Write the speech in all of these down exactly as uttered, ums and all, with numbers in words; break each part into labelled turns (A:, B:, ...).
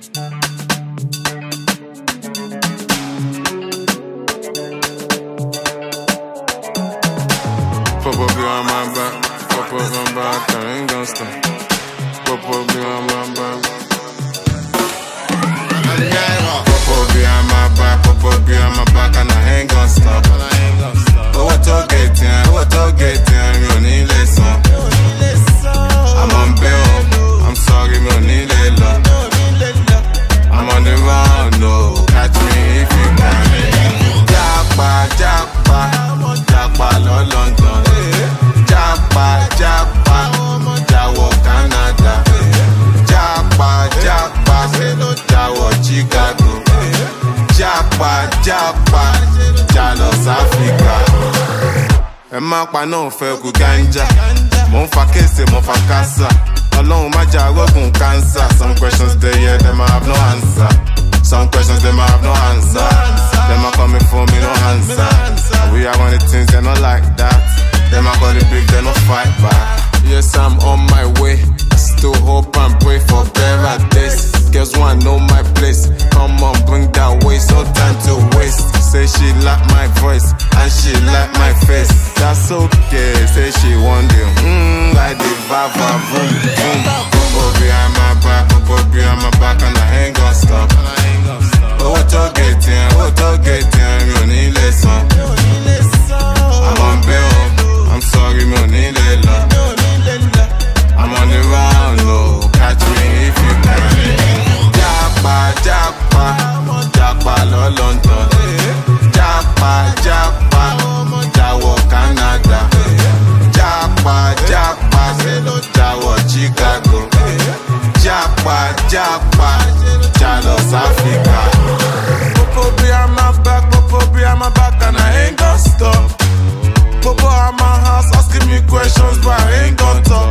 A: Pop up behind my back, pop up my back, I ain't gon' stop. Pop up behind my back. Pop up behind my back, pop up behind my back, and I ain't gon' stop. Oh, what to get in, what to get in, mi ò ní lè sàn. I'm on bail, I'm sorry, mi ò ní lè lọ. I'm on the run, no, catch me if you can. Japa, japa, japa lọ London. Japa, japa, jawo Canada. Japa, japa, jawo Chicago. Japa, japa, jalo Africa. Ẹ má pa náà fẹ́ kú ganja. Mo ń fa kése, mo fa kásá. Ọlọ́run má jà rọ́gùn cancer. Some questions they hear, them I have no answer. Some questions them I have no answer. Them are coming for me, no answer. And we are one of the things they not like that. Them I call it big, they no fight back. Yes, I'm on my way. I still hope and pray for better days. Girls wanna know my place. Come on, bring that waist, no time to waste. Say she like my voice and she like my face. That's okay. Say she want them. Mmm, like the vava, boom, boom. Pop up behind my back, pop up behind my back, and I ain't gon' stop. Oh, what to get in, what to get in, mi ò ní lè sàn. I'm on bail, I'm sorry, mi ò ní lè lọ. I'm on the round, no, catch me if you can. Japa, japa, japa lọ London. Japa, japa, jawo Canada. Japa, japa, jawo Chicago. Japa, japa, jalo Africa. Popo behind my back, popo behind my back, and I ain't gon' stop. Popo at my house asking me questions, but I ain't gon' talk.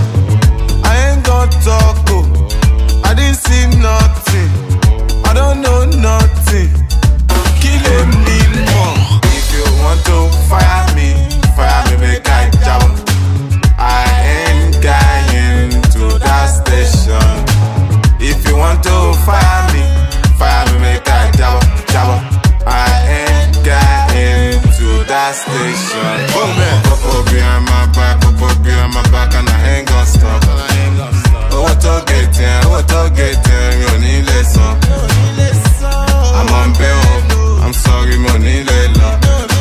A: I ain't gon' talk, oh. I didn't see nothing. I don't know nothing. Kill him, need more. If you want to fire me, fire me, make I jump. I ain't going to that station. If you want to fire me, fire me, make I jump, jump. I ain't going to that station. Oh man, pop up behind my back, pop up behind my back, and I ain't gon' stop. Oh, what to get in, what to get in, mi ò ní lè sàn. I'm on bail, I'm sorry, mi ò ní lè lọ.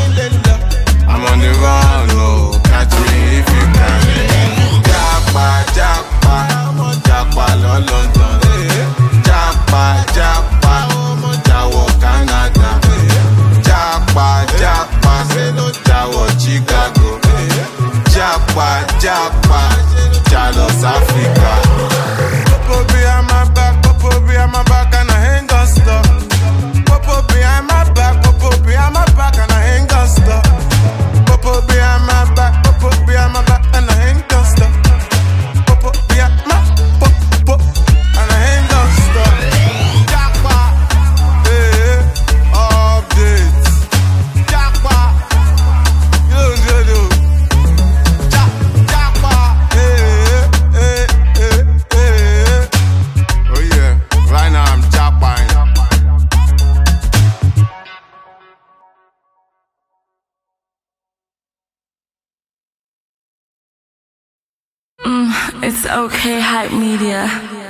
A: I'm on the run, no, catch me if you can. Japa, japa, japa lọ London. Japa, japa, jawo Canada. Japa, japa, jawo Chicago. Japa, japa, jalo Africa. Popo behind my back, popo behind my back, and I ain't gon' stop. Popo behind my back, popo behind my back, and I ain't gon' stop. Popo behind my back, popo behind my back, and I ain't gon' stop. Popo behind my pop, pop, and I ain't gon' stop. Japa, hey, updates. Japa, yo, yo, yo. Ja- Japa, hey, hey, hey, hey. Oh yeah, right now I'm japaing.
B: It's okay, hype media.